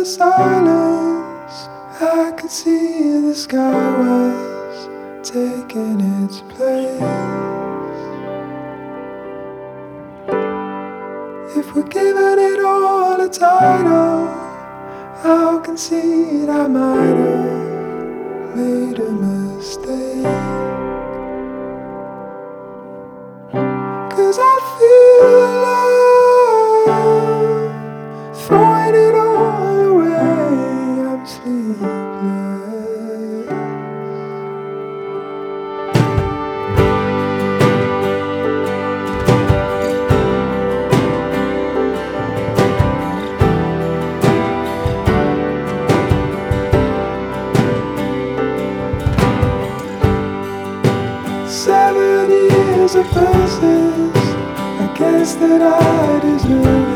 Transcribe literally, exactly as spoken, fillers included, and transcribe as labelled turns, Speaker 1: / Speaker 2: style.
Speaker 1: silence, I could see the sky was taking its place. If we're giving it all a title, I'll concede I might have made a mistake. 'Cause I feel love, throwing it all away. I'm sleepless. Seven years of verses, I guess that I deserve